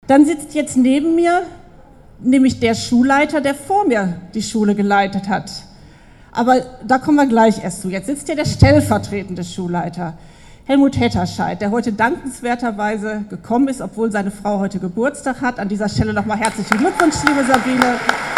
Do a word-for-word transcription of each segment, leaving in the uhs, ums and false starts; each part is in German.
Dann sitzt jetzt neben mir nämlich der Schulleiter, der vor mir die Schule geleitet hat. Aber da kommen wir gleich erst zu. Jetzt sitzt hier der stellvertretende Schulleiter, Helmut Hetterscheid, der heute dankenswerterweise gekommen ist, obwohl seine Frau heute Geburtstag hat. An dieser Stelle nochmal herzlichen Glückwunsch, liebe Sabine.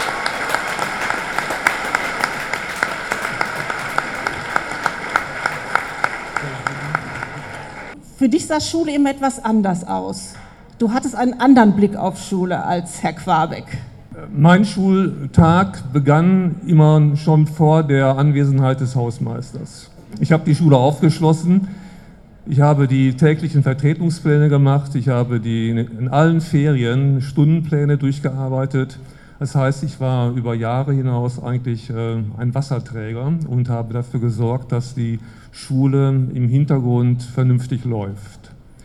Für dich sah Schule immer etwas anders aus. Du hattest einen anderen Blick auf Schule als Herr Quabeck. Mein Schultag begann immer schon vor der Anwesenheit des Hausmeisters. Ich habe die Schule aufgeschlossen, ich habe die täglichen Vertretungspläne gemacht, ich habe die in allen Ferien Stundenpläne durchgearbeitet. Das heißt, ich war über Jahre hinaus eigentlich äh, ein Wasserträger und habe dafür gesorgt, dass die Schule im Hintergrund vernünftig läuft.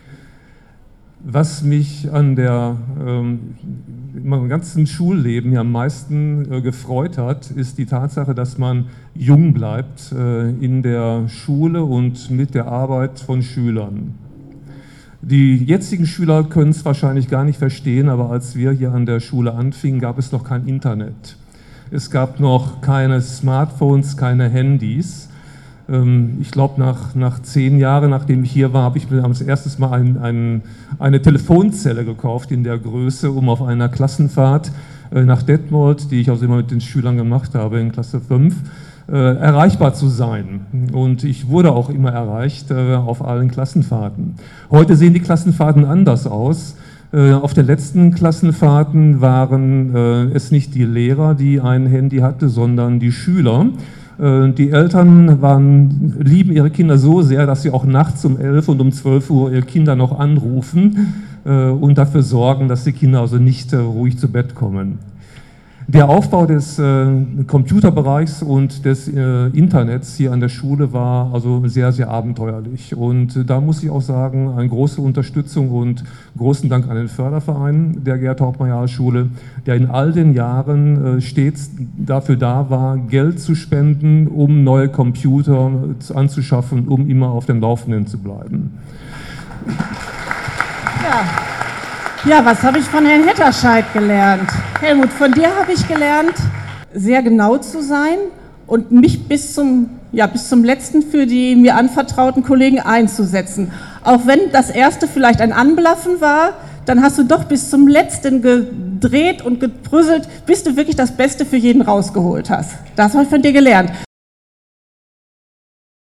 Was mich an der, ähm, im ganzen Schulleben ja am meisten äh, gefreut hat, ist die Tatsache, dass man jung bleibt äh, in der Schule und mit der Arbeit von Schülern. Die jetzigen Schüler können es wahrscheinlich gar nicht verstehen, aber als wir hier an der Schule anfingen, gab es noch kein Internet. Es gab noch keine Smartphones, keine Handys. Ich glaube, nach, nach zehn Jahren, nachdem ich hier war, habe ich mir als erstes mal ein, ein, eine Telefonzelle gekauft in der Größe, um auf einer Klassenfahrt äh, nach Detmold, die ich also immer mit den Schülern gemacht habe in Klasse fünf, äh, erreichbar zu sein. Und ich wurde auch immer erreicht äh, auf allen Klassenfahrten. Heute sehen die Klassenfahrten anders aus. Äh, auf den letzten Klassenfahrten waren äh, es nicht die Lehrer, die ein Handy hatten, sondern die Schüler. Die Eltern waren, lieben ihre Kinder so sehr, dass sie auch nachts um elf und um zwölf Uhr ihre Kinder noch anrufen äh, und dafür sorgen, dass die Kinder also nicht äh, ruhig zu Bett kommen. Der Aufbau des äh, Computerbereichs und des äh, Internets hier an der Schule war also sehr, sehr abenteuerlich. Und äh, da muss ich auch sagen, eine große Unterstützung und großen Dank an den Förderverein der Gerd-Hauptmann-Schule, der in all den Jahren äh, stets dafür da war, Geld zu spenden, um neue Computer anzuschaffen, um immer auf dem Laufenden zu bleiben. Ja. Ja, was habe ich von Herrn Hetterscheid gelernt? Helmut, von dir habe ich gelernt, sehr genau zu sein und mich bis zum, ja, bis zum Letzten für die mir anvertrauten Kollegen einzusetzen. Auch wenn das erste vielleicht ein Anblaffen war, dann hast du doch bis zum Letzten gedreht und gebrüsselt, bis du wirklich das Beste für jeden rausgeholt hast. Das habe ich von dir gelernt.